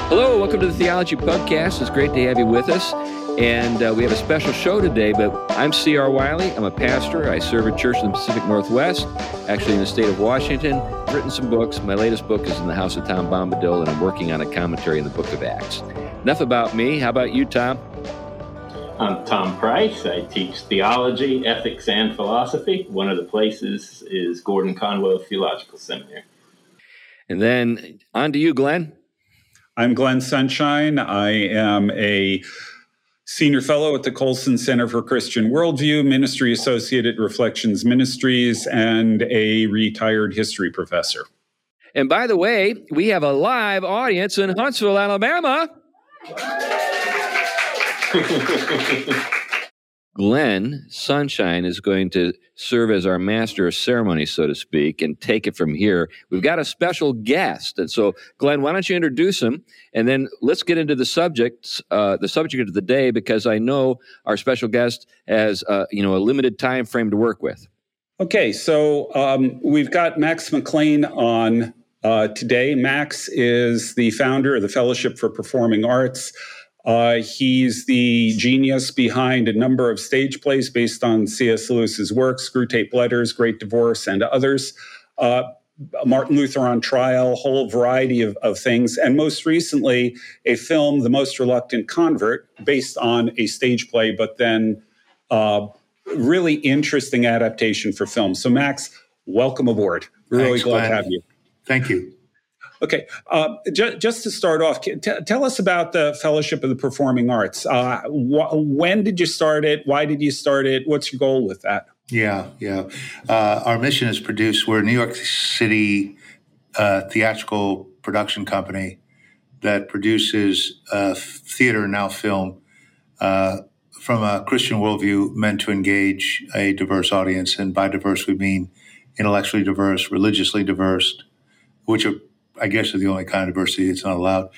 Hello, welcome to the Theology Podcast. It's great to have you with us. And we have a special show today, but I'm C.R. Wiley. I'm a pastor. I serve a church in the Pacific Northwest, actually in the state of Washington. I've written some books. My latest book is In the House of Tom Bombadil, and I'm working on a commentary in the book of Acts. Enough about me. How about you, Tom? I'm Tom Price. I teach theology, ethics, and philosophy. One of the places is Gordon Conwell Theological Seminary. And then on to you, Glenn. I'm Glenn Sunshine. I am a senior fellow at the Colson Center for Christian Worldview, ministry associate at Reflections Ministries, and a retired history professor. And by the way, we have a live audience in Huntsville, Alabama. Glenn Sunshine is going to serve as our master of ceremonies, so to speak, and take it from here. We've got a special guest. And so, Glenn, why don't you introduce him? And then let's get into the subject of the day, because I know our special guest has, a limited time frame to work with. Okay, so we've got Max McLean on today. Max is the founder of the Fellowship for Performing Arts. He's the genius behind a number of stage plays based on C.S. Lewis's work, Screwtape Letters, Great Divorce, and others. Martin Luther on Trial, a whole variety of things. And most recently, a film, The Most Reluctant Convert, based on a stage play, but then really interesting adaptation for film. So Max, welcome aboard. Really glad to have you. Thank you. Okay, just to start off, tell us about the Fellowship of the Performing Arts. When did you start it? Why did you start it? What's your goal with that? Yeah. Our mission is we're a New York City theatrical production company that produces theater and now film from a Christian worldview meant to engage a diverse audience. And by diverse, we mean intellectually diverse, religiously diverse, which are, I guess, are the only kind of diversity that's not allowed.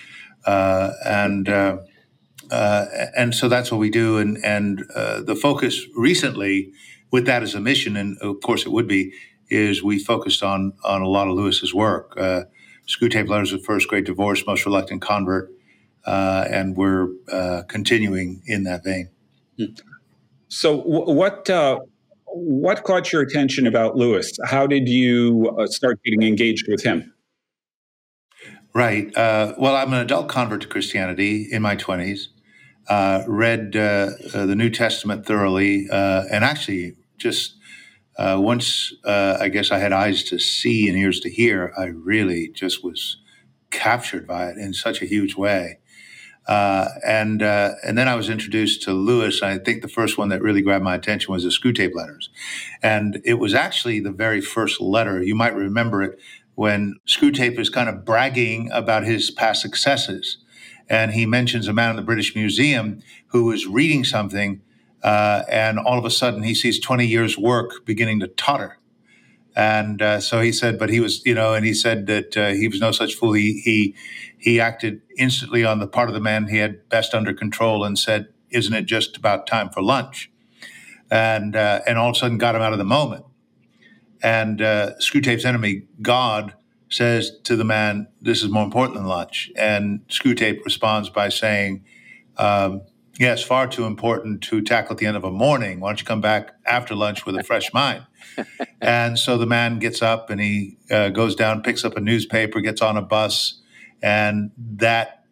And so that's what we do. And the focus recently with that as a mission, and of course it would be, is we focused on a lot of Lewis's work. Screwtape Letters of First, Great Divorce, Most Reluctant Convert, and we're continuing in that vein. So what caught your attention about Lewis? How did you start getting engaged with him? Right. Well, I'm an adult convert to Christianity in my 20s, read the New Testament thoroughly, and actually just once, I guess I had eyes to see and ears to hear, I really just was captured by it in such a huge way. And then I was introduced to Lewis. I think the first one that really grabbed my attention was the Screwtape Letters. And it was actually the very first letter. You might remember it, when Screwtape is kind of bragging about his past successes. And he mentions a man in the British Museum who was reading something, and all of a sudden he sees 20 years' work beginning to totter. And so he said, but he was, and he said that he was no such fool. He acted instantly on the part of the man he had best under control and said, isn't it just about time for lunch? And all of a sudden got him out of the moment. And Screwtape's enemy, God, says to the man, this is more important than lunch. And Screwtape responds by saying, yes, far too important to tackle at the end of a morning. Why don't you come back after lunch with a fresh mind? And so the man gets up and he goes down, picks up a newspaper, gets on a bus, and that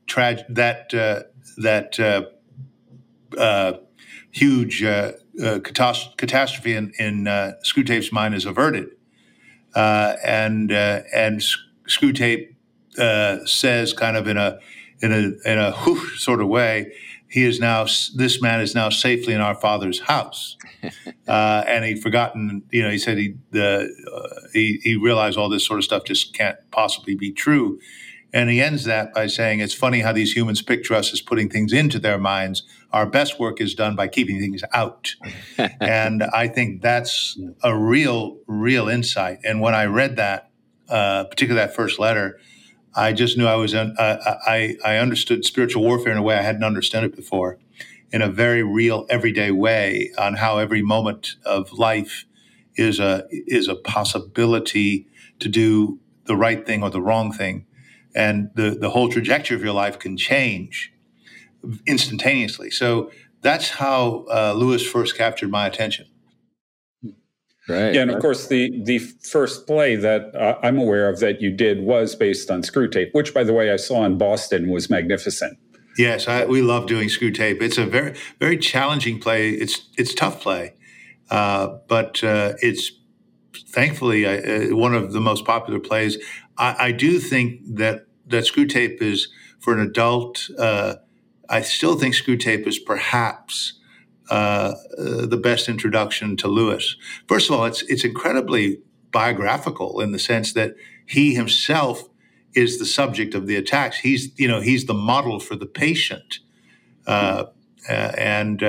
huge catastrophe in Screwtape's mind is averted, and Screwtape says, kind of in a whoosh sort of way, this man is now safely in our Father's house, and he'd forgotten. He said he realized all this sort of stuff just can't possibly be true. And he ends that by saying, it's funny how these humans picture us as putting things into their minds. Our best work is done by keeping things out. And I think that's a real insight. And when I read that, particularly that first letter, I just knew I understood spiritual warfare in a way I hadn't understood it before, in a very real, everyday way, on how every moment of life is a possibility to do the right thing or the wrong thing. and the whole trajectory of your life can change instantaneously. So that's how Lewis first captured my attention. Right. Yeah, and of course, the first play that I'm aware of that you did was based on Screwtape, which, by the way, I saw in Boston, was magnificent. Yes, we love doing Screwtape. It's a very, very challenging play. It's tough play, but it's thankfully one of the most popular plays. I do think that Screwtape is, for an adult, I still think Screwtape is perhaps the best introduction to Lewis. First of all, it's incredibly biographical in the sense that he himself is the subject of the attacks. He's the model for the patient, and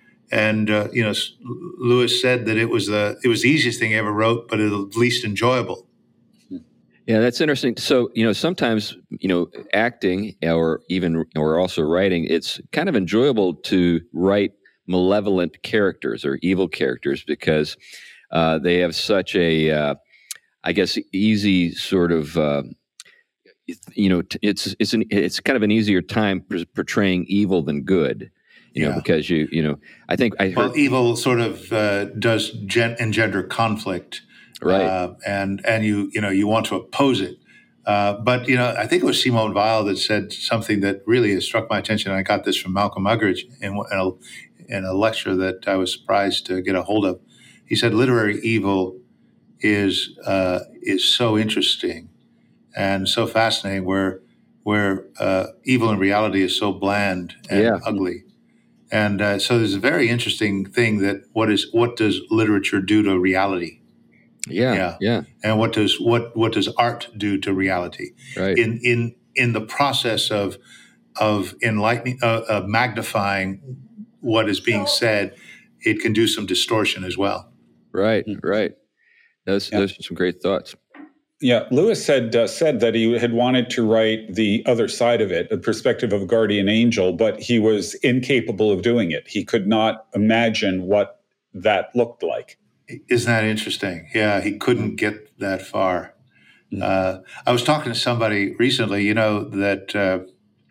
Lewis said that it was the easiest thing he ever wrote, but the least enjoyable. Yeah, that's interesting. So, sometimes, acting or also writing, it's kind of enjoyable to write malevolent characters or evil characters because they have such a, I guess, easy sort of, it's kind of an easier time portraying evil than good. Because I think I heard evil sort of does engender conflict. Right. And you want to oppose it. But I think it was Simone Weil that said something that really has struck my attention. I got this from Malcolm Muggeridge in a lecture that I was surprised to get a hold of. He said literary evil is so interesting and so fascinating, where evil in reality is so bland and ugly. And so there's a very interesting thing that what does literature do to reality? Yeah. And what does art do to reality? Right. In the process of enlightening, of magnifying what is being said, it can do some distortion as well. Right. Those are some great thoughts. Yeah, Lewis said that he had wanted to write the other side of it, the perspective of a guardian angel, but he was incapable of doing it. He could not imagine what that looked like. Isn't that interesting? Yeah, he couldn't get that far. I was talking to somebody recently, that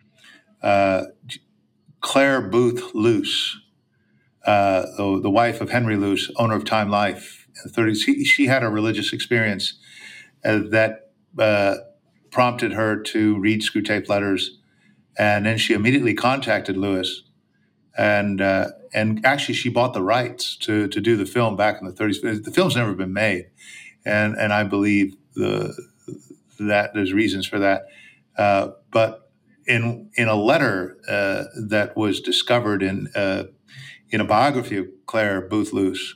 Claire Booth Luce, the wife of Henry Luce, owner of Time Life in the 30s, she had a religious experience that prompted her to read Screwtape Letters. And then she immediately contacted Lewis. And actually, she bought the rights to do the film back in the 30s. The film's never been made, and I believe that there's reasons for that. But in a letter that was discovered in a biography of Claire Booth Luce,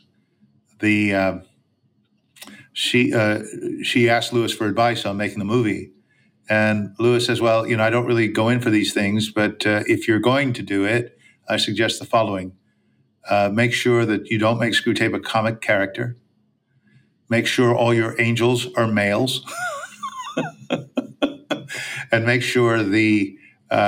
she asked Lewis for advice on making the movie, and Lewis says, "Well, I don't really go in for these things, but if you're going to do it, I suggest the following. Make sure that you don't make Screwtape a comic character. Make sure all your angels are males. And make sure the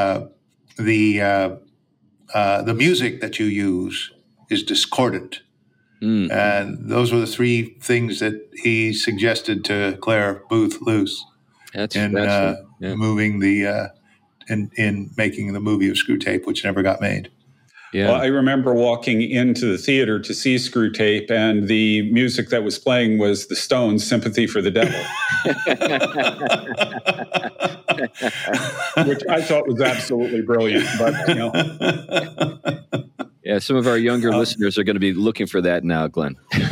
music that you use is discordant." And those were the three things that he suggested to Claire Booth Luce in moving in making the movie of Screwtape, which never got made. Yeah. Well, I remember walking into the theater to see Screwtape, and the music that was playing was the Stones' "Sympathy for the Devil," which I thought was absolutely brilliant. But yeah, some of our younger listeners are going to be looking for that now, Glenn.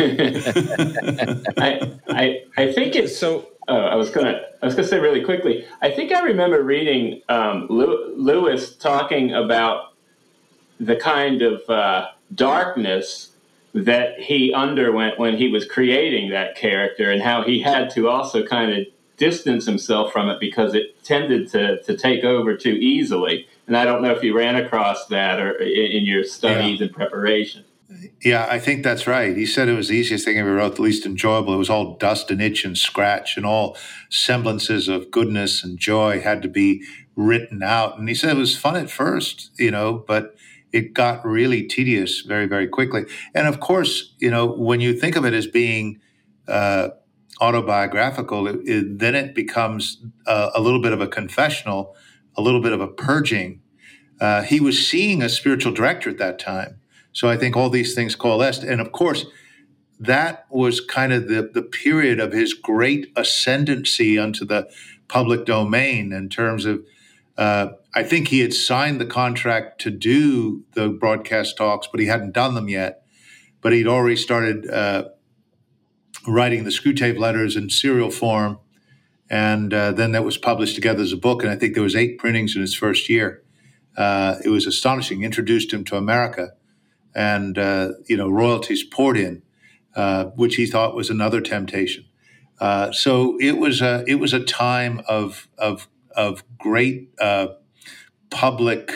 I think it's so. I was gonna say really quickly. I think I remember reading Lewis talking about the kind of darkness that he underwent when he was creating that character, and how he had to also kind of distance himself from it because it tended to take over too easily. And I don't know if you ran across that or in your studies and preparation. Yeah, I think that's right. He said it was the easiest thing he ever wrote, the least enjoyable. It was all dust and itch and scratch, and all semblances of goodness and joy had to be written out. And he said it was fun at first, but it got really tedious very, very quickly. And of course, when you think of it as being autobiographical, then it becomes a little bit of a confessional, a little bit of a purging. He was seeing a spiritual director at that time. So I think all these things coalesced. And of course, that was kind of the period of his great ascendancy onto the public domain in terms of, I think he had signed the contract to do the broadcast talks, but he hadn't done them yet. But he'd already started writing the Screwtape Letters in serial form. And then that was published together as a book. And I think there was 8 printings in his first year. It was astonishing. Introduced him to America. And, royalties poured in, which he thought was another temptation. So it was a time of great public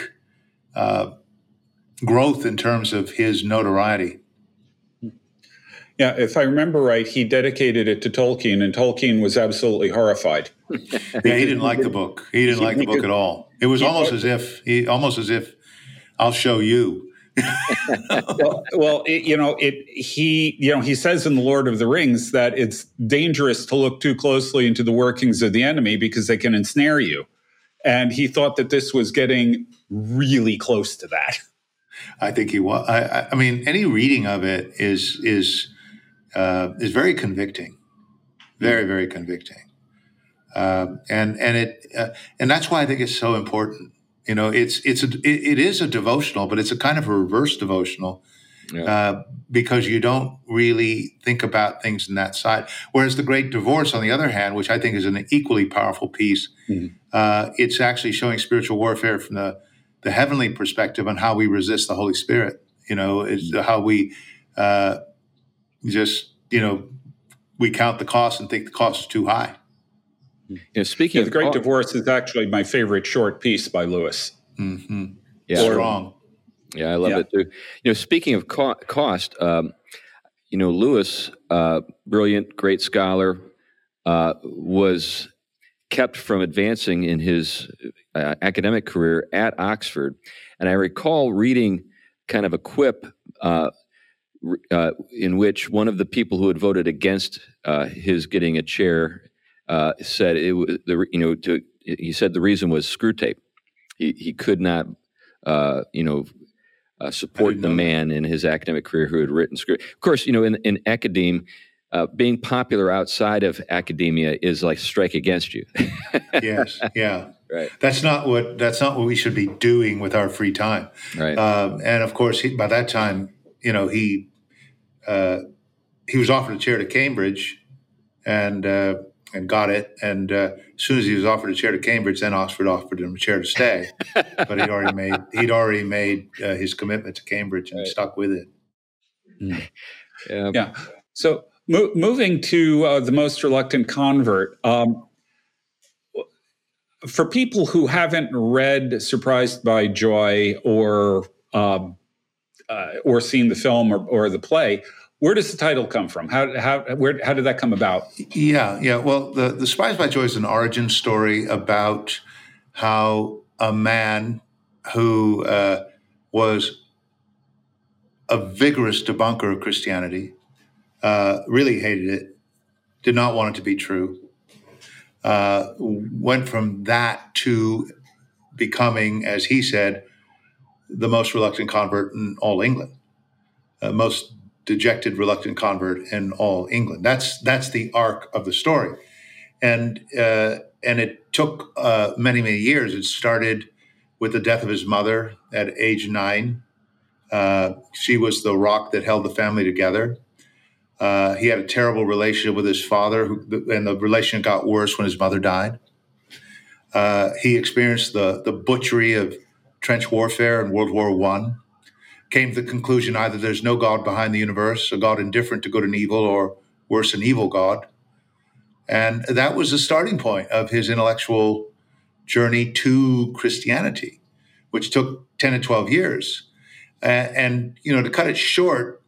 growth in terms of his notoriety. Yeah, if I remember right, he dedicated it to Tolkien, and Tolkien was absolutely horrified. Yeah, he didn't like the book. He didn't like the book at all. It was almost as if I'll show you. He says in The Lord of the Rings that it's dangerous to look too closely into the workings of the enemy because they can ensnare you. And he thought that this was getting really close to that. I think he was. I mean, any reading of it is very convicting, very, very convicting, and that's why I think it's so important. It is a devotional, but it's a kind of a reverse devotional, because you don't really think about things in that side. Whereas The Great Divorce, on the other hand, which I think is an equally powerful piece, it's actually showing spiritual warfare from the heavenly perspective on how we resist the Holy Spirit. Is how we we count the cost and think the cost is too high. Speaking of The Great Divorce is actually my favorite short piece by Lewis. Mm-hmm. Yeah, strong. Yeah, I love it too. Speaking of cost, Lewis, brilliant, great scholar, was kept from advancing in his academic career at Oxford. And I recall reading kind of a quip in which one of the people who had voted against his getting a chair said it was he said the reason was Screwtape. He could not support the man in his academic career who had written Screw. Of course, in academe, being popular outside of academia is like strike against you. Yes, yeah. Right. That's not what we should be doing with our free time. Right. And of course, by that time, he was offered a chair to Cambridge, and got it. And as soon as he was offered a chair to Cambridge, then Oxford offered him a chair to stay. But he'd already made his commitment to Cambridge and stuck with it. Yeah. So moving to The Most Reluctant Convert. For people who haven't read Surprised by Joy or seen the film or the play, where does the title come from? How did that come about? Yeah. Well, the Surprised by Joy is an origin story about how a man who was a vigorous debunker of Christianity, really hated it, did not want it to be true, went from that to becoming, as he said, the most reluctant convert in all England, most dejected, reluctant convert in all England. That's the arc of the story, and it took many years. It started with the death of his mother at age 9. She was the rock that held the family together. He had a terrible relationship with his father, and the relationship got worse when his mother died. He experienced the butchery of trench warfare in World War I, came to the conclusion either there's no God behind the universe, a God indifferent to good and evil, or worse, an evil God. And that was the starting point of his intellectual journey to Christianity, which took 10 and 12 years. And to cut it short,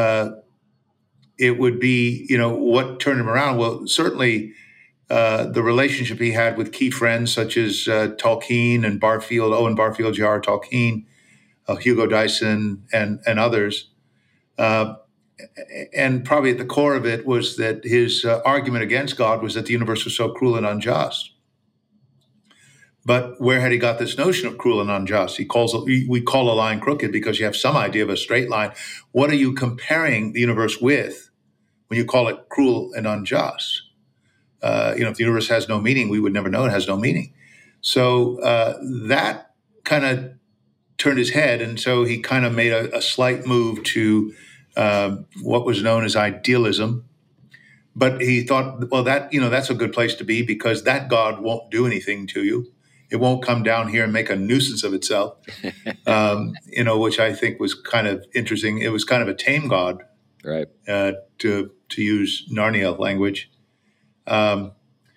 it would be, what turned him around? Well, certainly the relationship he had with key friends such as Tolkien and Barfield, Owen Barfield, J.R.R. Tolkien, Hugo Dyson, and others. and probably at the core of it was that his argument against God was that the universe was so cruel and unjust. But where had he got this notion of cruel and unjust? We call a line crooked because you have some idea of a straight line. What are you comparing the universe with when you call it cruel and unjust? If the universe has no meaning, we would never know it has no meaning. So that kind of turned his head, and so he kind of made a slight move to what was known as idealism. But he thought, well, that's a good place to be because that God won't do anything to you. It won't come down here and make a nuisance of itself, which I think was kind of interesting. It was kind of a tame God, right? To use Narnia language, but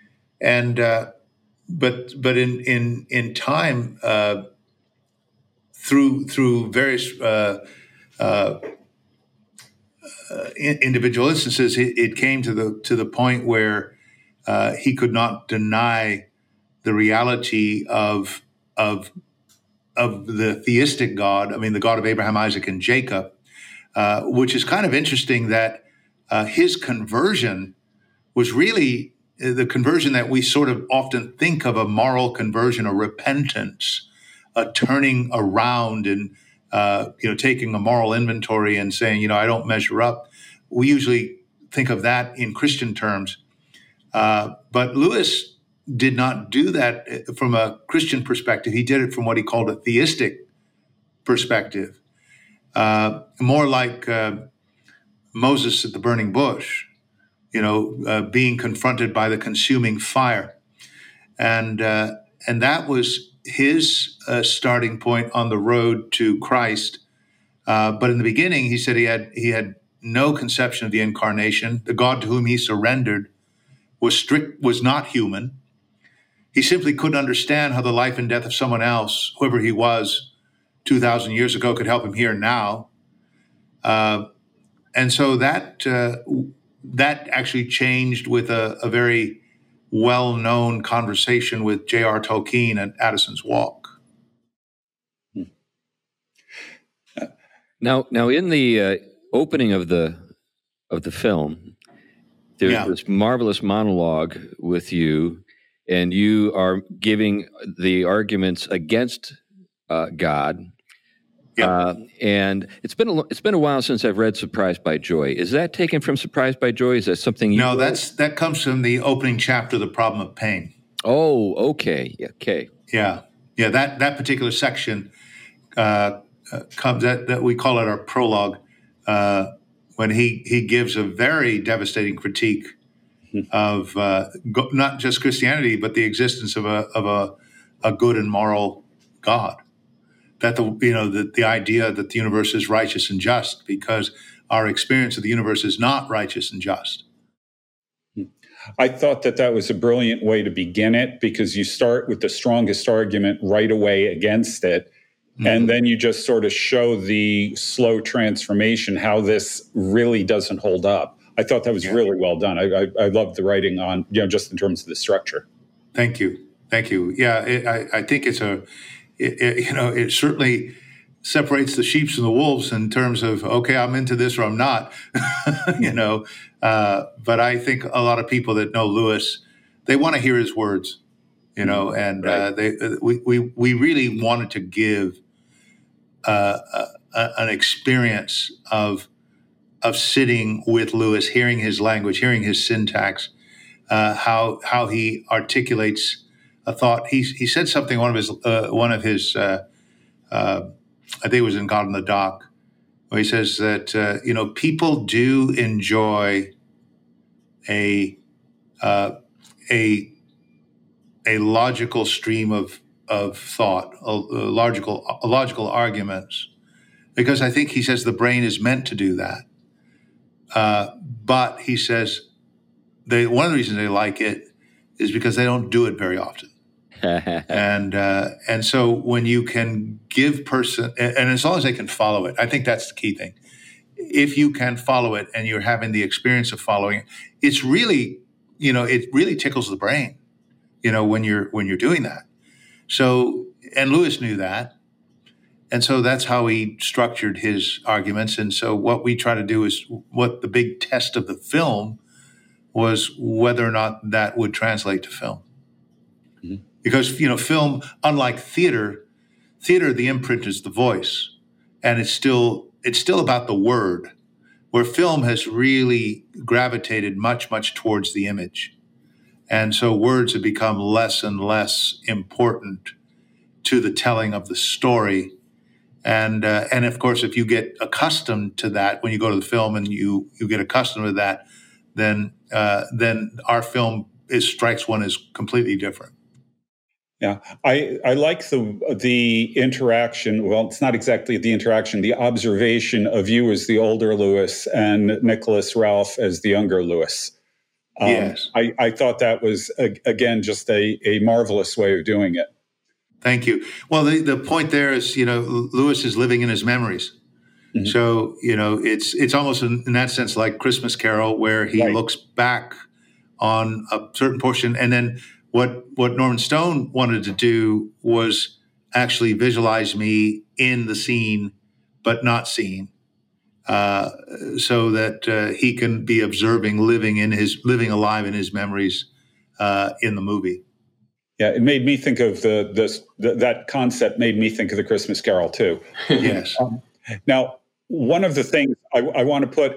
in time, through various individual instances, it came to the point where he could not deny the reality of the theistic God. I mean, the God of Abraham, Isaac, and Jacob, which is kind of interesting that his conversion was really the conversion that we sort of often think of, a moral conversion, a repentance, a turning around and taking a moral inventory and saying, I don't measure up. We usually think of that in Christian terms. But Lewis did not do that from a Christian perspective. He did it from what he called a theistic perspective, more like Moses at the burning bush, being confronted by the consuming fire. And that was his starting point on the road to Christ. But in the beginning, he said he had no conception of the incarnation. The God to whom he surrendered was not human. He simply couldn't understand how the life and death of someone else, whoever he was 2,000 years ago, could help him here now. And so that actually changed with a very well-known conversation with J.R. Tolkien at Addison's Walk. Now, in the opening of the film, there's this marvelous monologue with you, and you are giving the arguments against God. Yeah. And it's been a while since I've read Surprised by Joy. Is that taken from Surprised by Joy? Is that something you No, that comes from the opening chapter, The Problem of Pain. Oh, okay. Okay. Yeah. That particular section comes that we call it our prologue, when he gives a very devastating critique of not just Christianity, but the existence of a good and moral God. That the idea that the universe is righteous and just, because our experience of the universe is not righteous and just. I thought that was a brilliant way to begin it, because you start with the strongest argument right away against it, and then you just sort of show the slow transformation, how this really doesn't hold up. I thought that was really well done. I loved the writing on, just in terms of the structure. Thank you. Yeah, I think it certainly separates the sheep from the wolves in terms of, okay, I'm into this or I'm not, but I think a lot of people that know Lewis, they want to hear his words, and right. We really wanted to give an experience of sitting with Lewis, hearing his language, hearing his syntax, how he articulates a thought. He said something, one of his I think it was in God in the Dock, where he says that people do enjoy a logical stream of thought, logical arguments, because I think he says the brain is meant to do that. But he says one of the reasons they like it is because they don't do it very often. And so when you can give person, and as long as they can follow it, I think that's the key thing. If you can follow it and you're having the experience of following it, it's really, it really tickles the brain, when you're doing that. So, and Lewis knew that. And so that's how he structured his arguments. And so what we try to do is what the big test of the film was whether or not that would translate to film. Mm-hmm. Because, film, unlike theater, the imprint is the voice. And it's still about the word, where film has really gravitated much, much towards the image. And so words have become less and less important to the telling of the story. And of course, if you get accustomed to that, when you go to the film and you get accustomed to that, then our film strikes one as completely different. Yeah, I like the interaction. Well, it's not exactly the interaction, the observation of you as the older Lewis and Nicholas Ralph as the younger Lewis. Yes. I thought that was, again, just a marvelous way of doing it. Thank you. Well, the point there is, Lewis is living in his memories. Mm-hmm. So, it's almost in that sense like Christmas Carol, where he looks back on a certain portion. And then what Norman Stone wanted to do was actually visualize me in the scene, but not seen, so that he can be observing, living alive in his memories in the movie. Yeah, it made me think of that concept made me think of the Christmas Carol too. Yes. Now, one of the things I want to put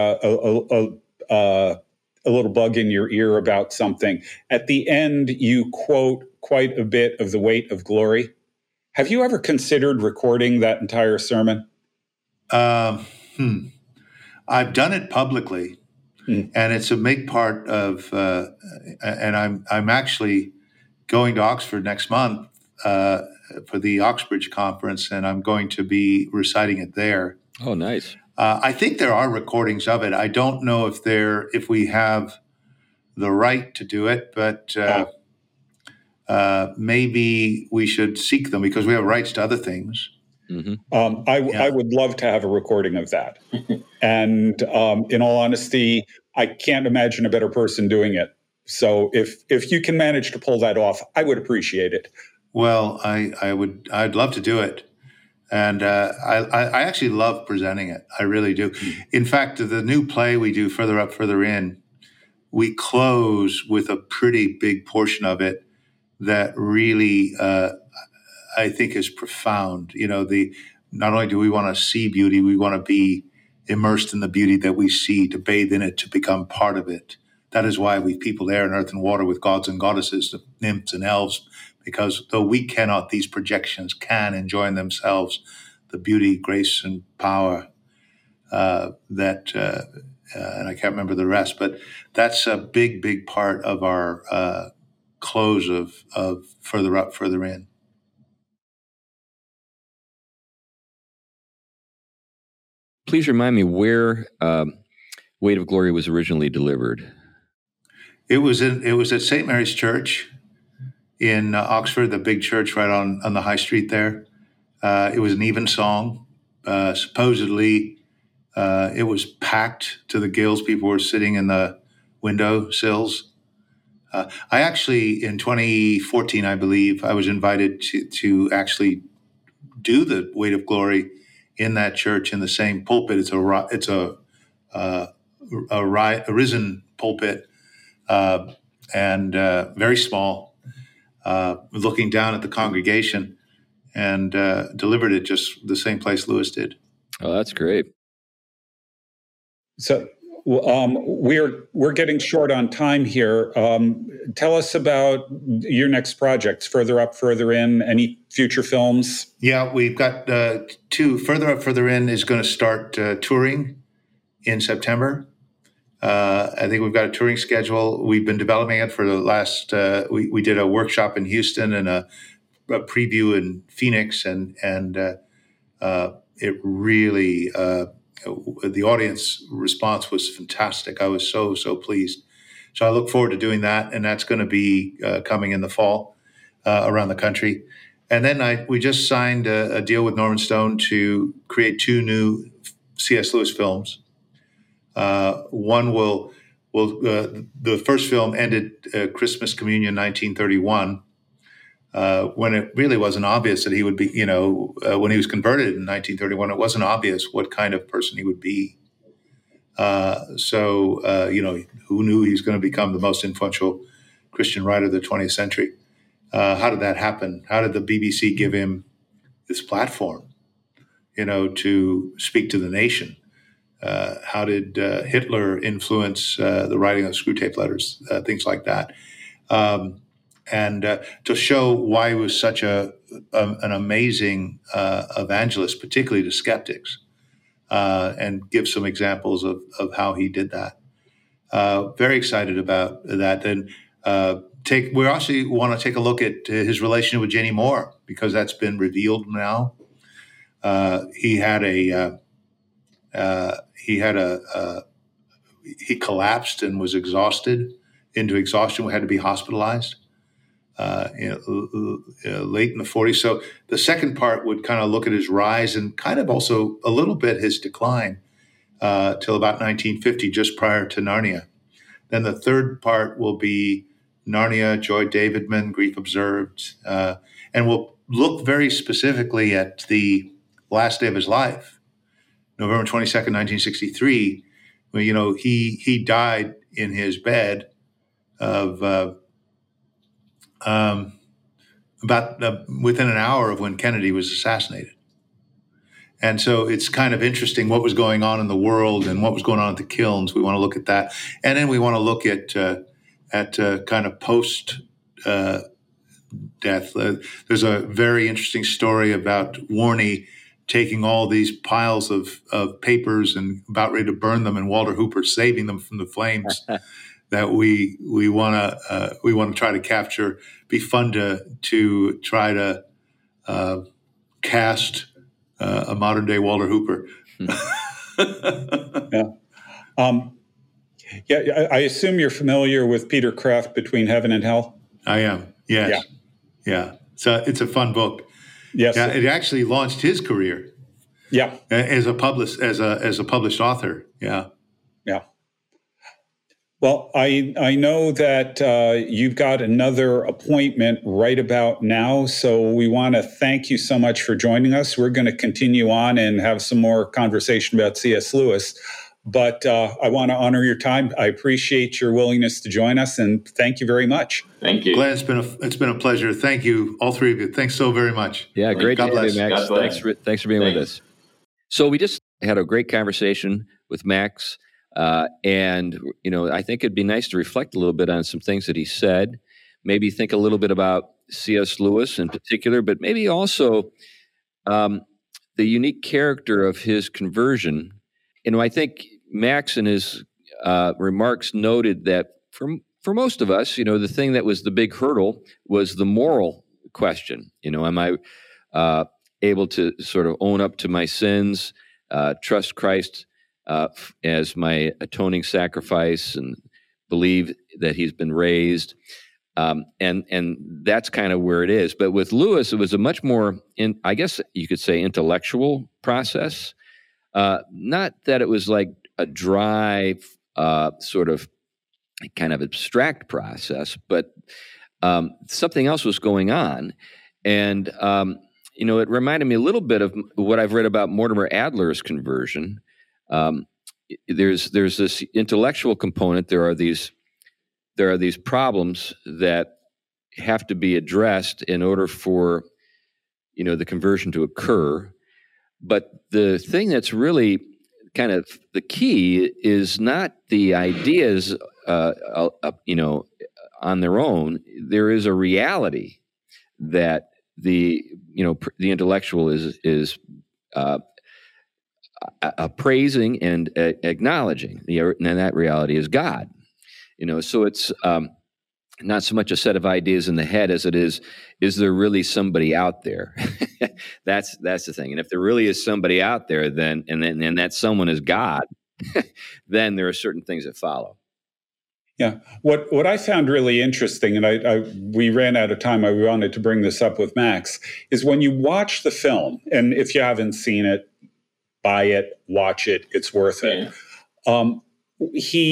a little bug in your ear about something. At the end, you quote quite a bit of The Weight of Glory. Have you ever considered recording that entire sermon? I've done it publicly, and it's a big part of. And I'm actually going to Oxford next month for the Oxbridge Conference, and I'm going to be reciting it there. Oh, nice. I think there are recordings of it. I don't know if we have the right to do it, but maybe we should seek them because we have rights to other things. Mm-hmm. I would love to have a recording of that. And in all honesty, I can't imagine a better person doing it. So if you can manage to pull that off, I would appreciate it. Well, I'd love to do it. And I actually love presenting it. I really do. In fact, the new play we do, Further Up, Further In, we close with a pretty big portion of it that really, I think, is profound. Not only do we want to see beauty, we want to be immersed in the beauty that we see, to bathe in it, to become part of it. That is why we people air and earth and water with gods and goddesses, nymphs and elves, because though we cannot, these projections can enjoy in themselves the beauty, grace, and power that, and I can't remember the rest, but that's a big, big part of our close of Further Up, Further In. Please remind me where Weight of Glory was originally delivered. It was at St. Mary's Church in Oxford, the big church right on the high street there. It was an evensong. Supposedly, it was packed to the gills. People were sitting in the window sills. I actually, in 2014, I believe, I was invited to actually do the Weight of Glory in that church in the same pulpit. It's a risen pulpit, and very small. Looking down at the congregation, and delivered it just the same place Lewis did. Oh, that's great. So we're getting short on time here. Tell us about your next projects, Further Up, Further In, any future films? Yeah, we've got two. Further Up, Further In is going to start touring in September. I think we've got a touring schedule. We've been developing it for the last, we did a workshop in Houston and a preview in Phoenix, and it really, the audience response was fantastic. I was so pleased. So I look forward to doing that, and that's going to be coming in the fall around the country. And then we just signed a deal with Norman Stone to create two new C.S. Lewis films. One will the first film ended Christmas Communion 1931, when it really wasn't obvious that he would be, when he was converted in 1931, it wasn't obvious what kind of person he would be. Who knew he was going to become the most influential Christian writer of the 20th century? How did that happen? How did the BBC give him this platform, to speak to the nation? How did Hitler influence the writing of Screwtape Letters, things like that? And to show why he was such an amazing evangelist, particularly to skeptics, and give some examples of how he did that. Very excited about that. And we also want to take a look at his relationship with Jenny Moore, because that's been revealed now. He collapsed and was exhausted into exhaustion. Had to be hospitalized. Late in the 40s. So the second part would kind of look at his rise and kind of also a little bit his decline till about 1950, just prior to Narnia. Then the third part will be Narnia, Joy Davidman, Grief Observed, and we'll look very specifically at the last day of his life, November 22nd, 1963, when, he died in his bed of within an hour of when Kennedy was assassinated. And so it's kind of interesting what was going on in the world and what was going on at the kilns. We want to look at that. And then we want to look at kind of post death. There's a very interesting story about Warney taking all these piles of papers and about ready to burn them, and Walter Hooper saving them from the flames. That we want to try to capture. Be fun to try to cast a modern day Walter Hooper. Yeah. I assume you're familiar with Peter Kreeft, Between Heaven and Hell. I am. Yes. Yeah. So it's a fun book. Yes. Yeah, it actually launched his career. Yeah. As a published author. Yeah. Yeah. Well, I know that you've got another appointment right about now, so we want to thank you so much for joining us. We're going to continue on and have some more conversation about C.S. Lewis, but I want to honor your time. I appreciate your willingness to join us, and thank you very much. Thank you. Glenn, it's been a pleasure. Thank you, all three of you. Thanks so very much. Yeah, great God to have bless. you, Max. Thanks for being with us. So we just had a great conversation with Max. And I think it'd be nice to reflect a little bit on some things that he said, maybe think a little bit about C.S. Lewis in particular, but maybe also the unique character of his conversion. I think Max in his remarks noted that for most of us, the thing that was the big hurdle was the moral question. Am I able to sort of own up to my sins, trust Christ as my atoning sacrifice, and believe that he's been raised. And that's kind of where it is. But with Lewis, it was a much more, I guess you could say, intellectual process. Not that it was like a dry, sort of kind of abstract process, but something else was going on. And, it reminded me a little bit of what I've read about Mortimer Adler's conversion. There's this intellectual component. There are these problems that have to be addressed in order for the conversion to occur. But the thing that's really kind of the key is not the ideas on their own. There is a reality that the intellectual is appraising and acknowledging, and that reality is God. So it's not so much a set of ideas in the head as it is there really somebody out there? That's the thing. And if there really is somebody out there, then that someone is God, then there are certain things that follow. Yeah. What I found really interesting, and we ran out of time, I wanted to bring this up with Max, is when you watch the film, and if you haven't seen it, buy it, watch it, it's worth it. When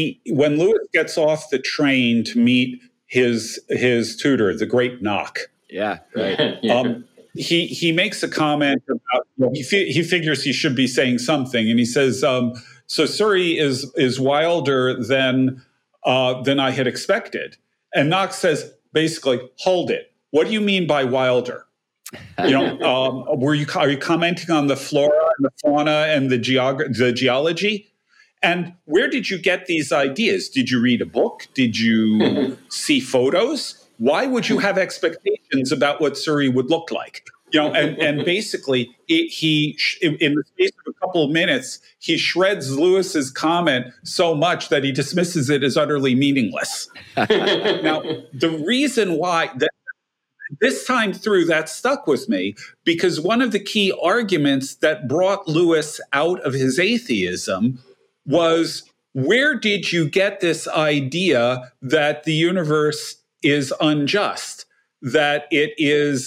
Lewis gets off the train to meet his tutor, the great Knock, Yeah, right. He makes a comment about he figures he should be saying something, and he says, "So Suri is wilder than I had expected." And Knox says, basically, "Hold it. What do you mean by wilder? Are you commenting on the flora and the fauna and the geology? And where did you get these ideas? Did you read a book? Did you see photos? Why would you have expectations about what Suri would look like?" And basically, he in the space of a couple of minutes, he shreds Lewis's comment so much that he dismisses it as utterly meaningless. Now, the reason why that this time through that stuck with me, because one of the key arguments that brought Lewis out of his atheism was, where did you get this idea that the universe is unjust, that it is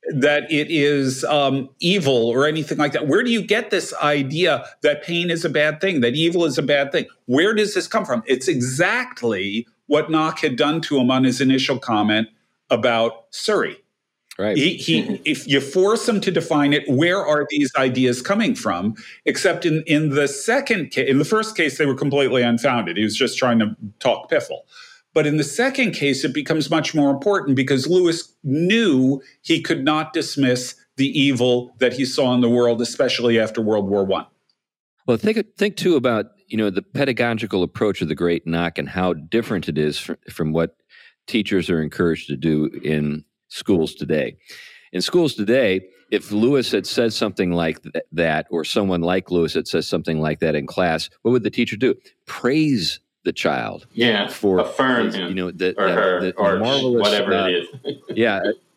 evil or anything like that? Where do you get this idea that pain is a bad thing, that evil is a bad thing? Where does this come from? It's exactly what Knock had done to him on his initial comment about Suri. Right. If you force him to define it, where are these ideas coming from? Except in the second case, in the first case, they were completely unfounded. He was just trying to talk piffle. But in the second case, it becomes much more important because Lewis knew he could not dismiss the evil that he saw in the world, especially after World War I. Well, think too about the pedagogical approach of the great Knock and how different it is from what teachers are encouraged to do in schools today. In schools today, if Lewis had said something like that, or someone like Lewis had said something like that in class, what would the teacher do? Praise the child. Yeah, for affirm him, or her, the or marvelous, whatever it is. Yeah.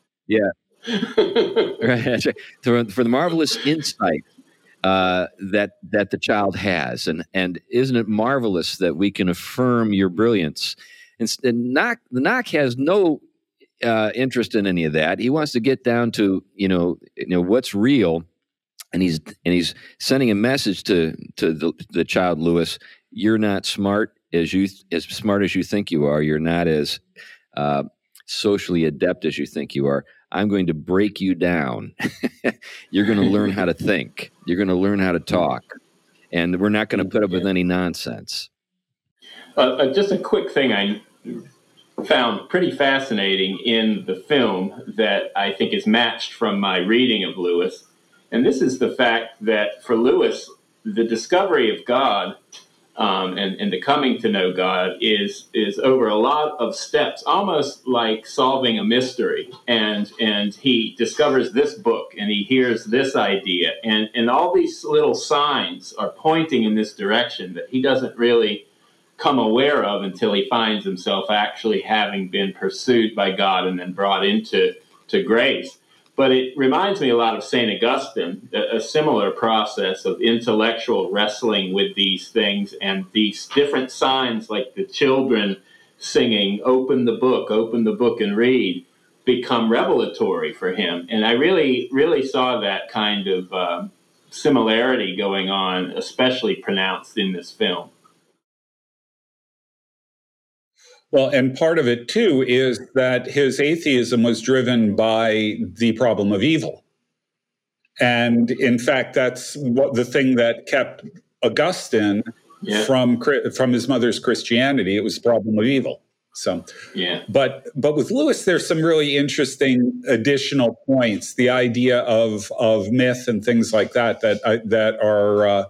Right. For the marvelous insight that the child has, and isn't it marvelous that we can affirm your brilliance? And the Knock has no interest in any of that. He wants to get down to what's real, and he's sending a message to the child Lewis. You're not smart as smart as you think you are. You're not as socially adept as you think you are. I'm going to break you down. You're going to learn how to think. You're going to learn how to talk, and we're not going to put up with any nonsense. Just a quick thing I found pretty fascinating in the film that I think is matched from my reading of Lewis. And this is the fact that for Lewis, the discovery of God and the coming to know God is over a lot of steps, almost like solving a mystery. And he discovers this book and he hears this idea. And all these little signs are pointing in this direction that he doesn't really come aware of until he finds himself actually having been pursued by God and then brought into grace. But it reminds me a lot of St. Augustine, a similar process of intellectual wrestling with these things, and these different signs like the children singing, open the book and read, become revelatory for him. And I really, really saw that kind of similarity going on, especially pronounced in this film. Well, and part of it, too, is that his atheism was driven by the problem of evil. And in fact, that's the thing that kept Augustine from his mother's Christianity. It was the problem of evil. So, but with Lewis, there's some really interesting additional points. The idea of myth and things like that are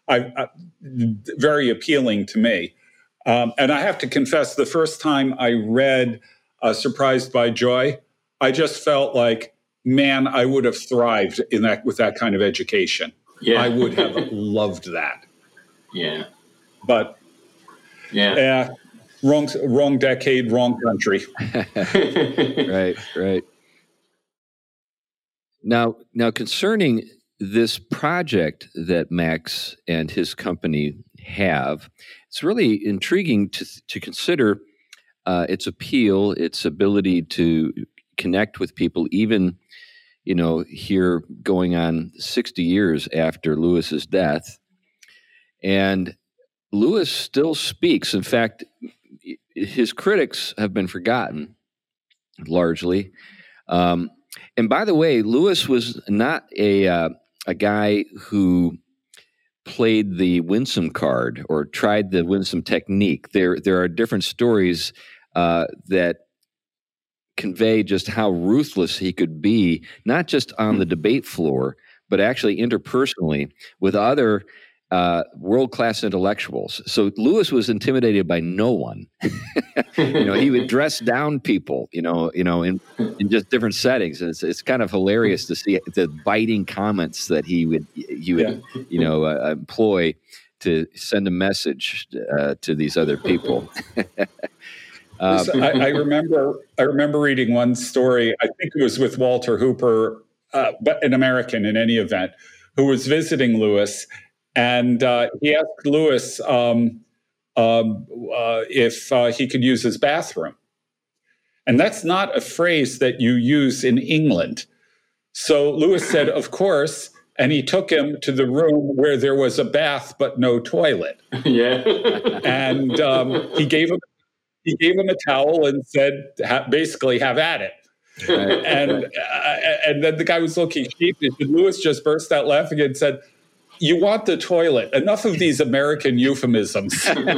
very appealing to me. And I have to confess, the first time I read Surprised by Joy, I just felt like, man, I would have thrived with that kind of education. Yeah. I would have loved that. Yeah. But wrong decade, wrong country. Right. Now concerning this project that Max and his company have, it's really intriguing to consider its appeal, its ability to connect with people, even, here going on 60 years after Lewis's death. And Lewis still speaks. In fact, his critics have been forgotten, largely. And by the way, Lewis was not a guy who played the winsome card or tried the winsome technique. There are different stories that convey just how ruthless he could be, not just on the debate floor, but actually interpersonally with other world-class intellectuals. So Lewis was intimidated by no one. He would dress down people, in just different settings. And it's kind of hilarious to see the biting comments that he would employ to send a message to these other people. I remember reading one story. I think it was with Walter Hooper, but an American in any event, who was visiting Lewis, and he asked Lewis if he could use his bathroom, and that's not a phrase that you use in England. So Lewis said, "Of course," and he took him to the room where there was a bath but no toilet. Yeah, and he gave him a towel and said, basically, have at it. Right. And then the guy was looking sheepish, and Lewis just burst out laughing and said, "You want the toilet. Enough of these American euphemisms."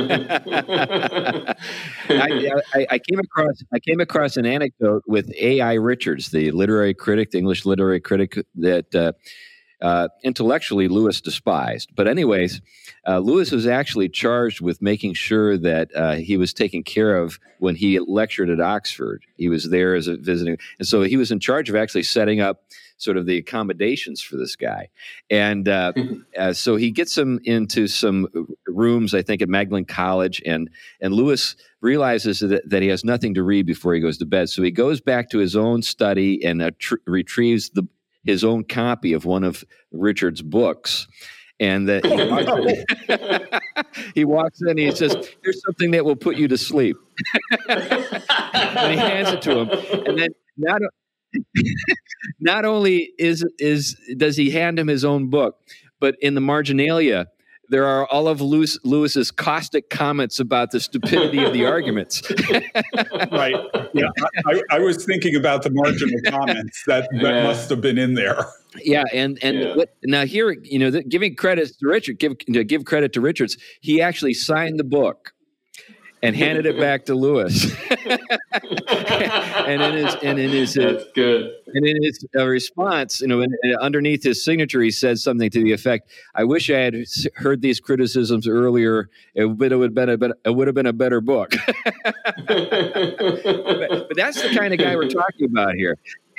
I came across an anecdote with A.I. Richards, the literary critic, the English literary critic that intellectually Lewis despised. But anyways, Lewis was actually charged with making sure that he was taken care of when he lectured at Oxford. He was there as a visiting, and so he was in charge of actually setting up sort of the accommodations for this guy. And so he gets him into some rooms, I think, at Magdalen College, and Lewis realizes that he has nothing to read before he goes to bed. So he goes back to his own study and retrieves his own copy of one of Richard's books. And that he walks in and he says, "Here's something that will put you to sleep." And he hands it to him. And then not only does he hand him his own book, but in the marginalia, there are all of Lewis's caustic comments about the stupidity of the arguments. Right. Yeah. I was thinking about the marginal comments that must have been in there. Yeah, now here, giving credit to Richard, give credit to Richards, he actually signed the book and handed it back to Lewis. and in his that's good. And in his response, underneath his signature, he said something to the effect, "I wish I had heard these criticisms earlier. It would have been a better book." but that's the kind of guy we're talking about here,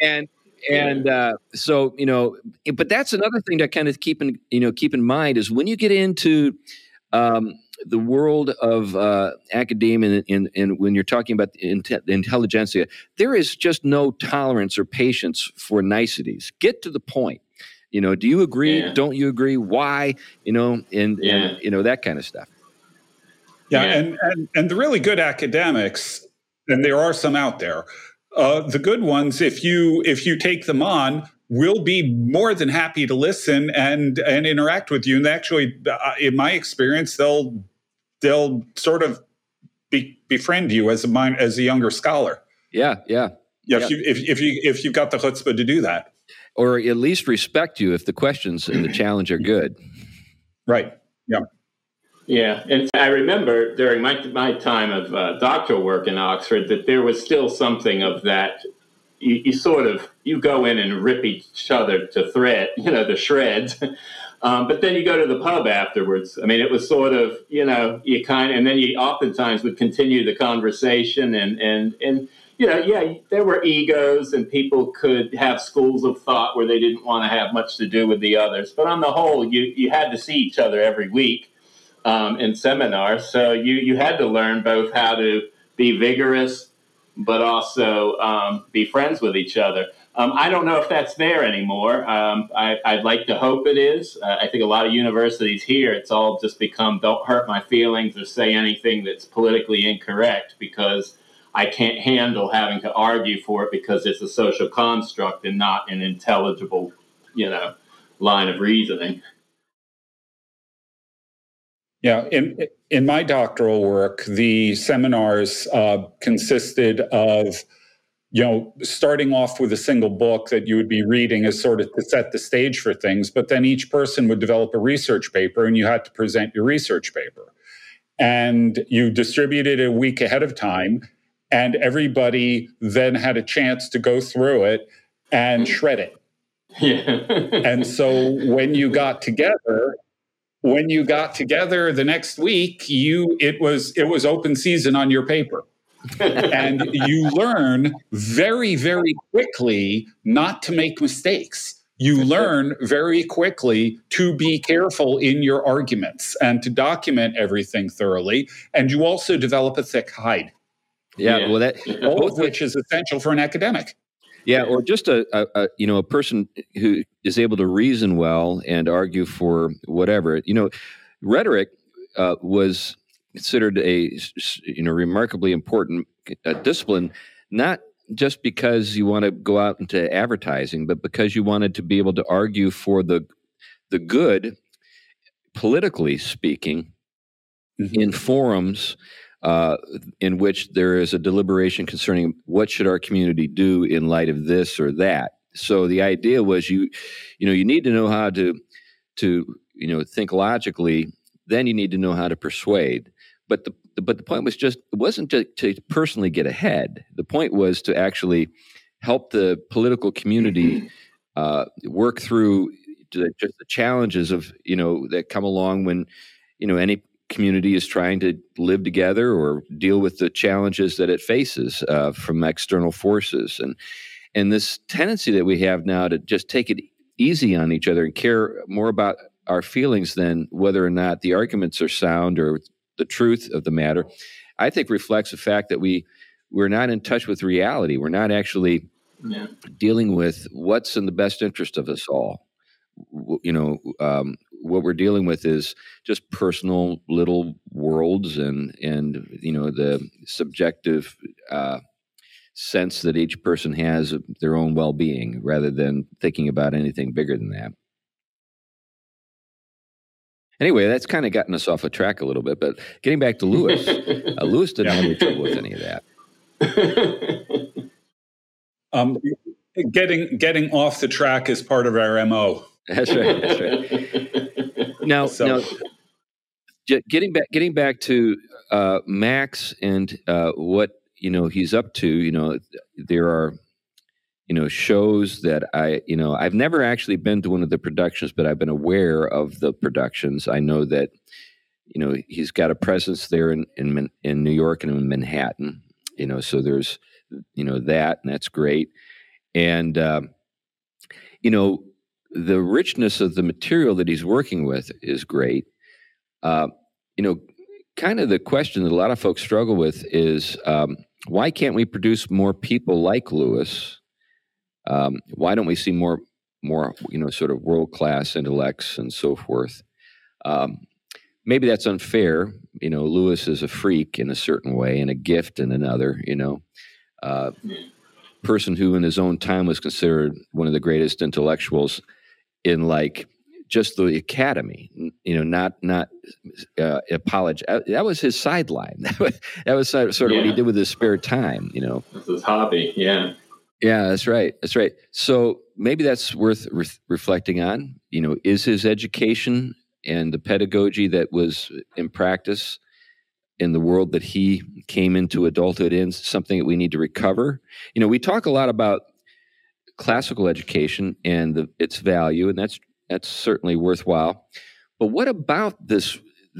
so but that's another thing to kind of keep in mind is when you get into the world of academia and when you're talking about the intelligentsia, there is just no tolerance or patience for niceties. Get to the point. Do you agree? Yeah. Don't you agree? Why? And that kind of stuff. Yeah. And the really good academics, and there are some out there, the good ones, if you take them on, will be more than happy to listen and interact with you. And actually, in my experience, they'll sort of befriend you as a younger scholar. Yeah. If you've got the chutzpah to do that, or at least respect you if the questions and the challenge are good. Right. Yeah. Yeah, and I remember during my time of doctoral work in Oxford that there was still something of that. You go in and rip each other to shreds. But then you go to the pub afterwards. I mean, it was sort of, and then you oftentimes would continue the conversation and there were egos and people could have schools of thought where they didn't want to have much to do with the others. But on the whole, you had to see each other every week in seminars. So you had to learn both how to be vigorous, but also be friends with each other. I don't know if that's there anymore. I'd like to hope it is. I think a lot of universities here, it's all just become don't hurt my feelings or say anything that's politically incorrect because I can't handle having to argue for it because it's a social construct and not an intelligible, line of reasoning. Yeah, in my doctoral work, the seminars consisted of starting off with a single book that you would be reading as sort of to set the stage for things, but then each person would develop a research paper and you had to present your research paper. And you distributed it a week ahead of time, and everybody then had a chance to go through it and shred it. Yeah. And so when you got together the next week, it was open season on your paper. And you learn very, very quickly not to make mistakes. You learn very quickly to be careful in your arguments and to document everything thoroughly. And you also develop a thick hide. Yeah. Well, all of which is essential for an academic. Yeah, or just a person who is able to reason well and argue for whatever. Rhetoric was considered a remarkably important discipline, not just because you want to go out into advertising, but because you wanted to be able to argue for the good, politically speaking, in forums in which there is a deliberation concerning what should our community do in light of this or that. So the idea was you need to know how to think logically. Then you need to know how to persuade. But the point was it wasn't to personally get ahead. The point was to actually help the political community work through just the challenges of that come along when any community is trying to live together or deal with the challenges that it faces from external forces. And this tendency that we have now to just take it easy on each other and care more about our feelings than whether or not the arguments are sound or the truth of the matter, I think reflects the fact that we're not in touch with reality. We're not actually dealing with what's in the best interest of us all. What we're dealing with is just personal little worlds and the subjective sense that each person has of their own well-being rather than thinking about anything bigger than that. Anyway, that's kind of gotten us off a track a little bit, but getting back to Lewis, Lewis didn't have any trouble with any of that. Getting off the track is part of our MO. That's right. Now, getting back to Max and what he's up to. There are shows that I've never actually been to one of the productions, but I've been aware of the productions. I know that he's got a presence there in New York and in Manhattan. So there's that, and that's great. And the richness of the material that he's working with is great. Kind of the question that a lot of folks struggle with is why can't we produce more people like Lewis? Why don't we see more sort of world-class intellects and so forth? Maybe that's unfair. Lewis is a freak in a certain way and a gift in another, person who in his own time was considered one of the greatest intellectuals in just the academy, not apologize. That was his sideline. That was sort of what he did with his spare time, That's his hobby. Yeah. Yeah, that's right. That's right. So maybe that's worth reflecting on. Is his education and the pedagogy that was in practice in the world that he came into adulthood in something that we need to recover? We talk a lot about classical education and its value, and that's certainly worthwhile. But what about this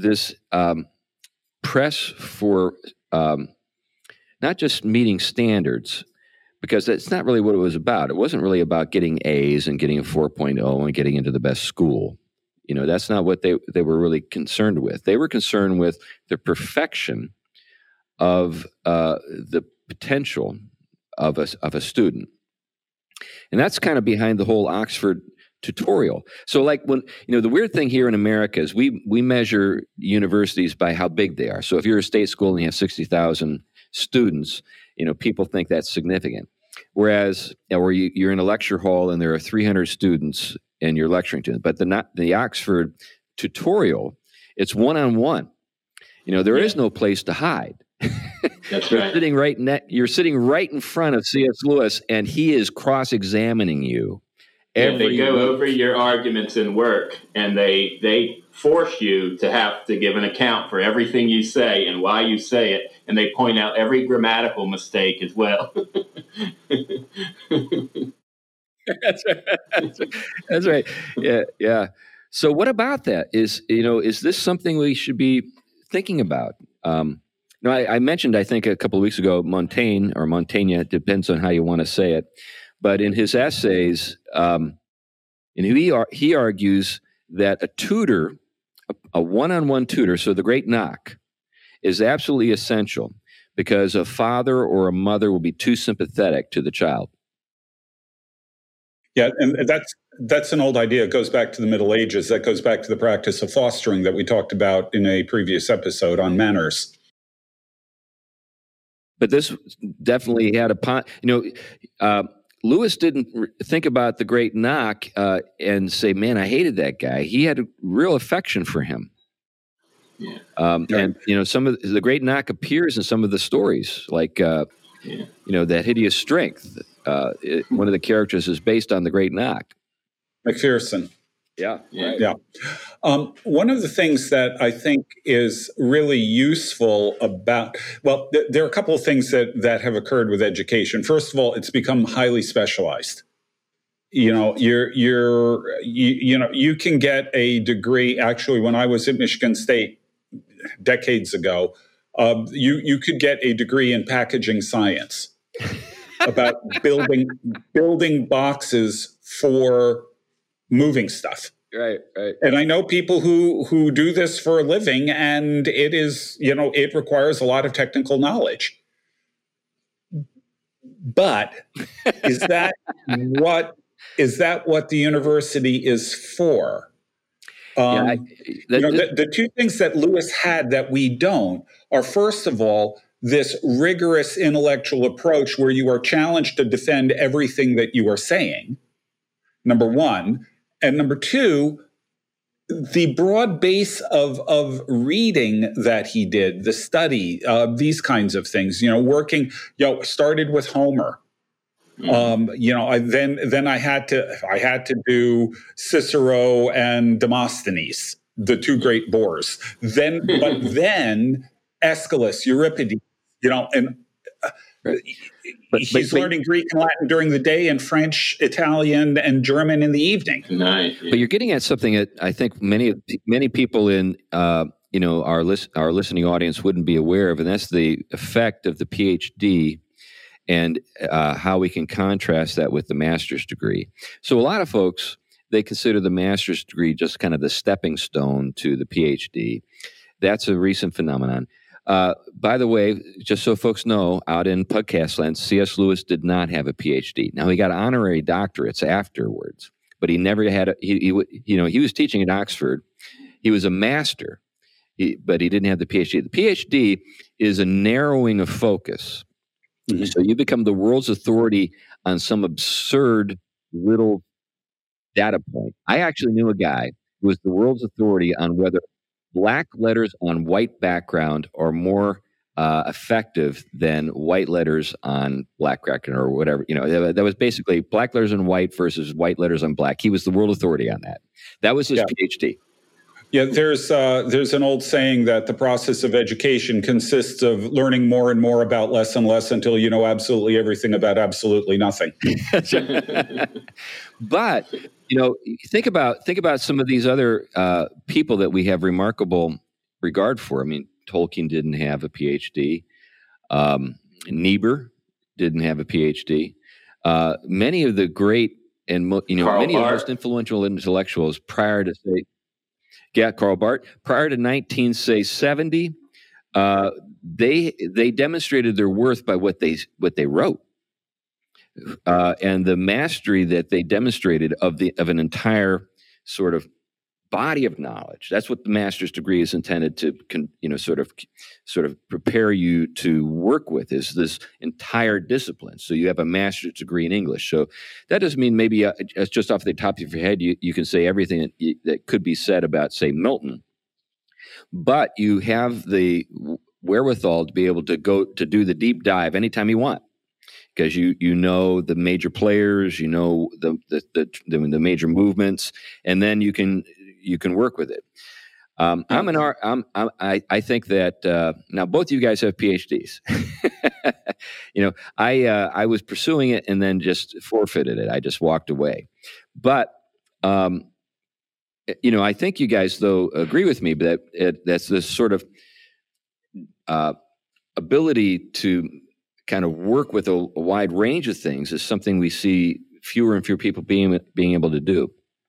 press for not just meeting standards? Because that's not really what it was about. It wasn't really about getting A's and getting a 4.0 and getting into the best school. That's not what they were really concerned with. They were concerned with the perfection of the potential of a student. And that's kind of behind the whole Oxford tutorial. So when, the weird thing here in America is we measure universities by how big they are. So if you're a state school and you have 60,000 students, people think that's significant. Whereas, you're in a lecture hall and there are 300 students and you're lecturing to them. But the Oxford tutorial, it's one-on-one. There is no place to hide. That's You're right. You're sitting right in front of C.S. Lewis, and he is cross-examining you. Yeah, they go over your arguments in work, and they force you to have to give an account for everything you say and why you say it, and they point out every grammatical mistake as well. That's right. That's right. Yeah. So, what about that? Is this something we should be thinking about? I mentioned, I think, a couple of weeks ago, Montaigne or Montaigne, depends on how you want to say it, but in his essays, he argues that a tutor, a one-on-one tutor, so the great knock, is absolutely essential because a father or a mother will be too sympathetic to the child. Yeah, and that's an old idea. It goes back to the Middle Ages. That goes back to the practice of fostering that we talked about in a previous episode on manners. But this definitely had Lewis didn't think about the great knock and say, man, I hated that guy. He had a real affection for him. Yeah. And, some of the great knock appears in some of the stories, like, that hideous strength. One of the characters is based on the great knock. Macpherson. Yeah. One of the things that I think is really useful about, there are a couple of things that have occurred with education. First of all, it's become highly specialized. You can get a degree. Actually, when I was at Michigan State decades ago, you could get a degree in packaging science about building boxes for moving stuff. Right. And I know people who do this for a living, and it is, it requires a lot of technical knowledge. But is that what the university is for? The two things that Lewis had that we don't are, first of all, this rigorous intellectual approach where you are challenged to defend everything that you are saying, number one. And number two, the broad base of reading that he did, the study, these kinds of things, working, started with Homer. Then I had to do Cicero and Demosthenes, the two great bores. Then Aeschylus, Euripides, and he's learning Greek and Latin during the day and French, Italian, and German in the evening. Nice. But you're getting at something that I think many people in our listening audience wouldn't be aware of, and that's the effect of the PhD and how we can contrast that with the master's degree. So a lot of folks, they consider the master's degree just kind of the stepping stone to the PhD. That's a recent phenomenon. By the way, just so folks know, out in podcast land, C.S. Lewis did not have a PhD. Now, he got honorary doctorates afterwards, but he never had he was teaching at Oxford. He was a master, but he didn't have the PhD. The PhD is a narrowing of focus. Mm-hmm. So you become the world's authority on some absurd little data point. I actually knew a guy who was the world's authority on whether black letters on white background are more effective than white letters on black background or whatever. That was basically black letters on white versus white letters on black. He was the world authority on that. That was his PhD. Yeah, there's an old saying that the process of education consists of learning more and more about less and less until you know absolutely everything about absolutely nothing. But think about some of these other people that we have remarkable regard for. I mean, Tolkien didn't have a PhD. Niebuhr didn't have a PhD. Many of the great and many of the most influential intellectuals prior to Karl Barth, prior to 1970, they demonstrated their worth by what they wrote. And the mastery that they demonstrated of an entire sort of body of knowledge. That's what the master's degree is intended to, sort of prepare you to work with, is this entire discipline. So you have a master's degree in English. So that doesn't mean maybe just off the top of your head you can say everything that could be said about, say, Milton. But you have wherewithal to be able to go to do the deep dive anytime you want, because you know the major players, you know the major movements, and then you can work with it. I think that now both of you guys have PhDs. I was pursuing it and then just forfeited it. I just walked away. But I think you guys though agree with me that that's this sort of ability to kind of work with a wide range of things is something we see fewer and fewer people being able to do.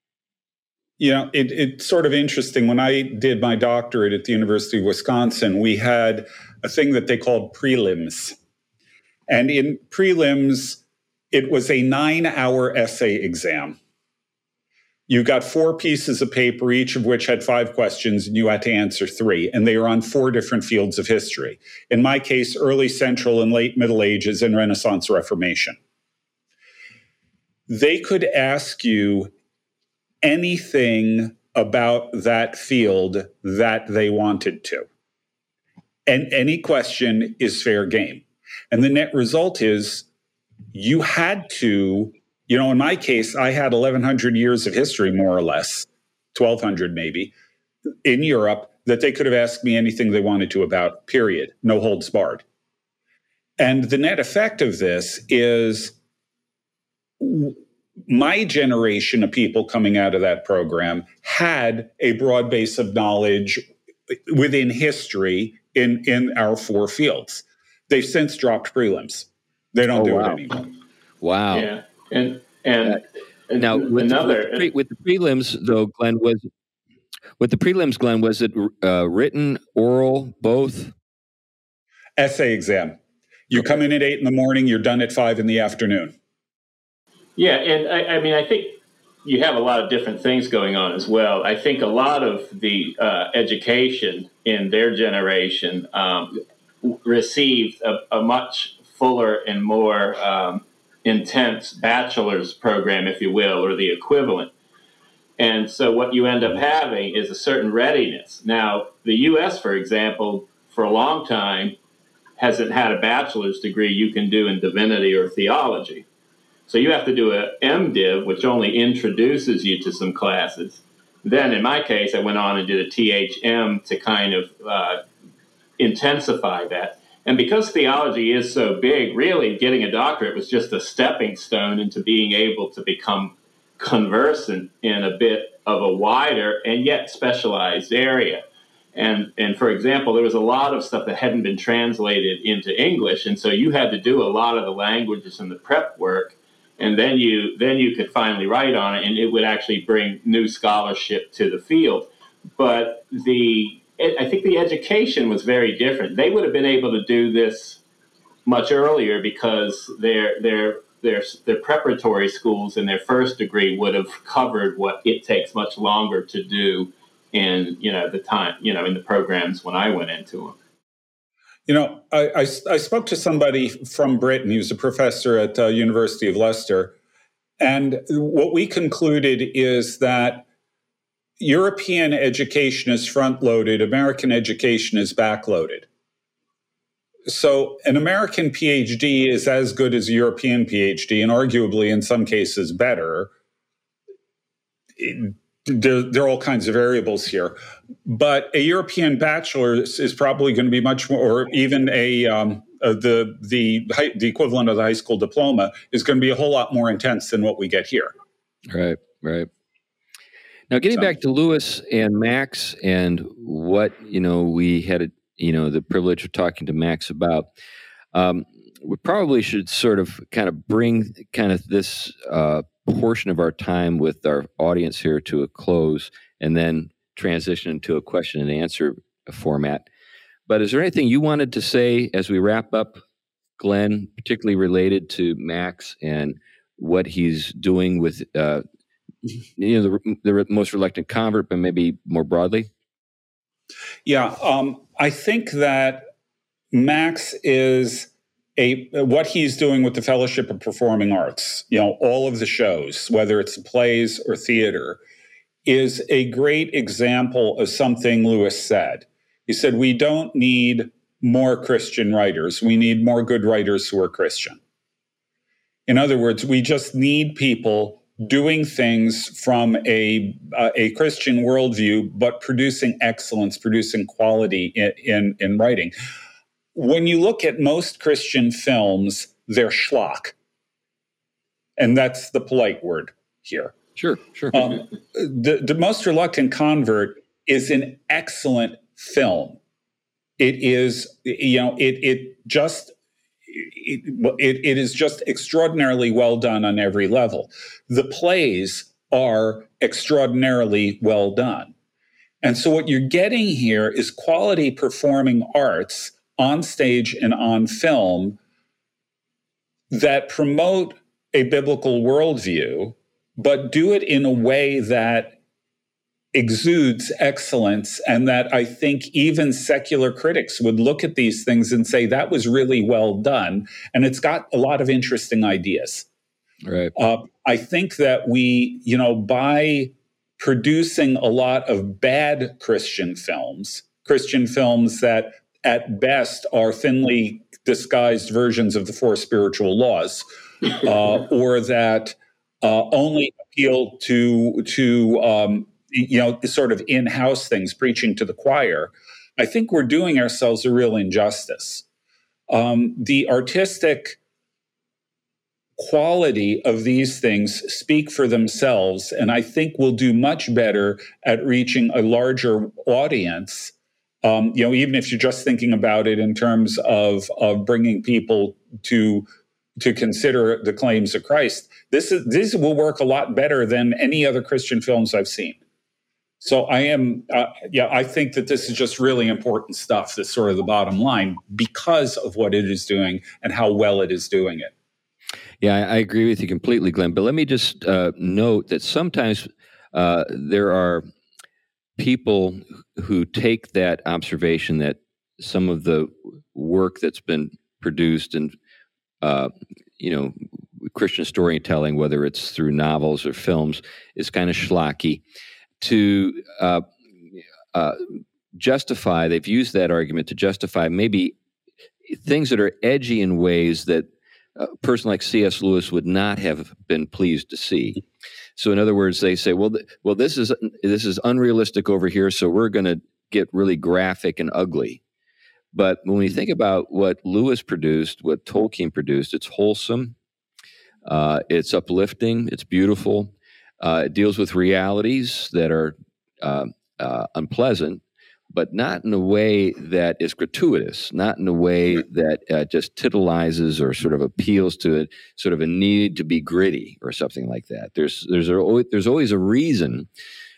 It's sort of interesting. When I did my doctorate at the University of Wisconsin, we had a thing that they called prelims. And in prelims, it was a 9-hour essay exam. You got 4 pieces of paper, each of which had 5 questions, and you had to answer 3. And they were on 4 different fields of history. In my case, early Central and late Middle Ages and Renaissance Reformation. They could ask you anything about that field that they wanted to. And any question is fair game. And the net result is you had to, in my case, I had 1,100 years of history, more or less, 1,200 maybe, in Europe that they could have asked me anything they wanted to about, period, no holds barred. And the net effect of this is my generation of people coming out of that program had a broad base of knowledge within history in our 4 fields. They've since dropped prelims. They don't do it anymore. Wow. Yeah. And now with the prelims though, Glenn, was it written, oral, both? Essay exam. You come in at 8 a.m, you're done at 5 p.m. Yeah, and I think you have a lot of different things going on as well. I think a lot of the education in their generation received a much fuller and more intense bachelor's program, if you will, or the equivalent. And so what you end up having is a certain readiness. Now, the U.S., for example, for a long time, hasn't had a bachelor's degree you can do in divinity or theology. So you have to do an MDiv, which only introduces you to some classes. Then, in my case, I went on and did a THM to kind of intensify that. And because theology is so big, really getting a doctorate was just a stepping stone into being able to become conversant in a bit of a wider and yet specialized area. And for example, there was a lot of stuff that hadn't been translated into English, and so you had to do a lot of the languages and the prep work. And then you could finally write on it, and it would actually bring new scholarship to the field. But I think the education was very different. They would have been able to do this much earlier because their preparatory schools and their first degree would have covered what it takes much longer to do in the time in the programs when I went into them. I spoke to somebody from Britain. He was a professor at University of Leicester. And what we concluded is that European education is front-loaded, American education is back-loaded. So an American PhD is as good as a European PhD, and arguably in some cases better. There are all kinds of variables here, but a European bachelor's is probably going to be much more, or even the equivalent of the high school diploma is going to be a whole lot more intense than what we get here. Right. Now, getting back to Lewis and Max and what we had the privilege of talking to Max about, we probably should sort of kind of bring kind of this portion of our time with our audience here to a close and then transition into a question and answer format. But is there anything you wanted to say as we wrap up, Glenn, particularly related to Max and what he's doing with the most reluctant convert, but maybe more broadly? Yeah, I think that Max is what he's doing with the Fellowship of Performing Arts, all of the shows, whether it's plays or theater, is a great example of something Lewis said. He said, we don't need more Christian writers. We need more good writers who are Christian. In other words, we just need people doing things from a Christian worldview, but producing excellence, producing quality in writing. When you look at most Christian films, they're schlock. And that's the polite word here. Sure. The Most Reluctant Convert is an excellent film. It is, it is just extraordinarily well done on every level. The plays are extraordinarily well done. And so what you're getting here is quality performing arts on stage and on film that promote a biblical worldview, but do it in a way that exudes excellence, and that I think even secular critics would look at these things and say, that was really well done. And it's got a lot of interesting ideas. Right. I think that we, by producing a lot of bad Christian films that at best are thinly disguised versions of the four spiritual laws, or that only appeal to sort of in-house things, preaching to the choir, I think we're doing ourselves a real injustice. The artistic quality of these things speak for themselves, and I think we'll do much better at reaching a larger audience, even if you're just thinking about it in terms of bringing people to consider the claims of Christ. This will work a lot better than any other Christian films I've seen. So I think that this is just really important stuff. That's sort of the bottom line because of what it is doing and how well it is doing it. Yeah, I agree with you completely, Glenn. But let me just note that sometimes there are people who take that observation that some of the work that's been produced in, Christian storytelling, whether it's through novels or films, is kind of schlocky. To justify, they've used that argument to justify maybe things that are edgy in ways that a person like C.S. Lewis would not have been pleased to see. So, in other words, they say, well, this is unrealistic over here, so we're going to get really graphic and ugly. But when we think about what Lewis produced, what Tolkien produced, it's wholesome, it's uplifting, it's beautiful. It deals with realities that are unpleasant, but not in a way that is gratuitous, not in a way that just titillizes or sort of appeals to sort of a need to be gritty or something like that. There's always a reason.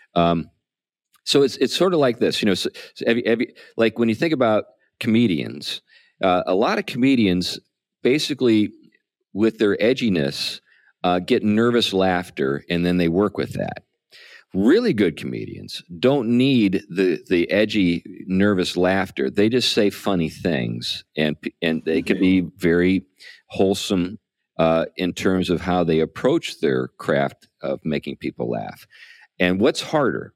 So it's sort of like this, like when you think about comedians, a lot of comedians basically with their edginess get nervous laughter, and then they work with that. Really good comedians don't need the edgy, nervous laughter. They just say funny things, and they can be very wholesome in terms of how they approach their craft of making people laugh. And what's harder?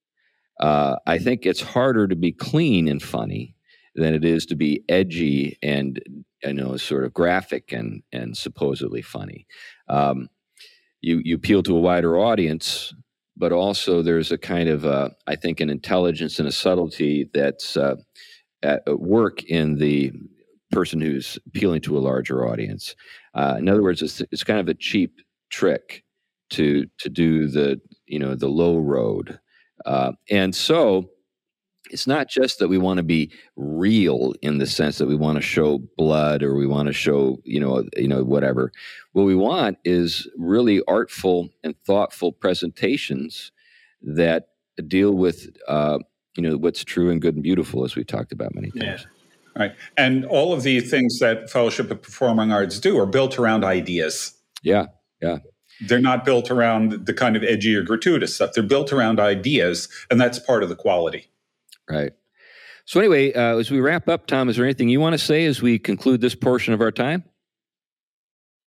I think it's harder to be clean and funny than it is to be edgy and sort of graphic and supposedly funny. You appeal to a wider audience, but also there's a kind of, I think, an intelligence and a subtlety that's at work in the person who's appealing to a larger audience. In other words, it's kind of a cheap trick to do the low road, and so. It's not just that we want to be real in the sense that we want to show blood or we want to show, whatever. What we want is really artful and thoughtful presentations that deal with, what's true and good and beautiful, as we talked about many times. Yeah. Right. And all of the things that Fellowship of Performing Arts do are built around ideas. Yeah. They're not built around the kind of edgy or gratuitous stuff. They're built around ideas, and that's part of the quality. Right. So anyway, as we wrap up, Tom, is there anything you want to say as we conclude this portion of our time?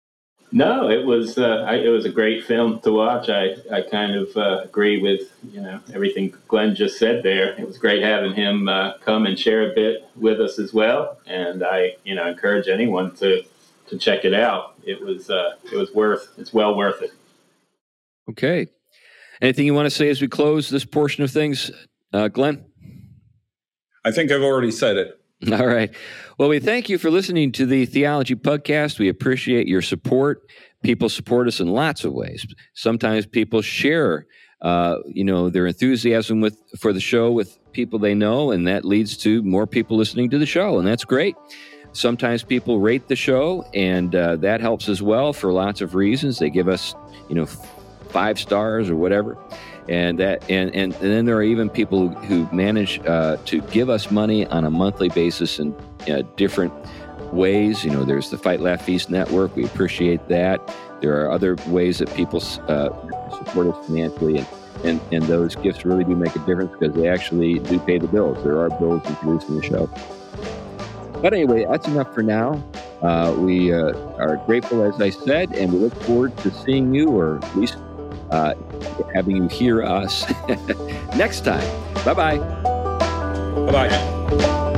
No, it was a great film to watch. I kind of agree with everything Glenn just said there. It was great having him come and share a bit with us as well. And I encourage anyone to check it out. It's well worth it. Okay. Anything you want to say as we close this portion of things, Glenn? I think I've already said it. All right. Well, we thank you for listening to the Theology Podcast. We appreciate your support. People support us in lots of ways. Sometimes people share, their enthusiasm for the show with people they know, and that leads to more people listening to the show, and that's great. Sometimes people rate the show, and that helps as well for lots of reasons. They give us, 5 stars or whatever. And then there are even people who manage to give us money on a monthly basis in different ways. There's the Fight Laugh Feast Network. We appreciate that. There are other ways that people support us financially, and those gifts really do make a difference because they actually do pay the bills. There are bills in producing the show. But anyway, that's enough for now. We are grateful, as I said, and we look forward to seeing you, or at least having you hear us next time. Bye-bye. Bye-bye.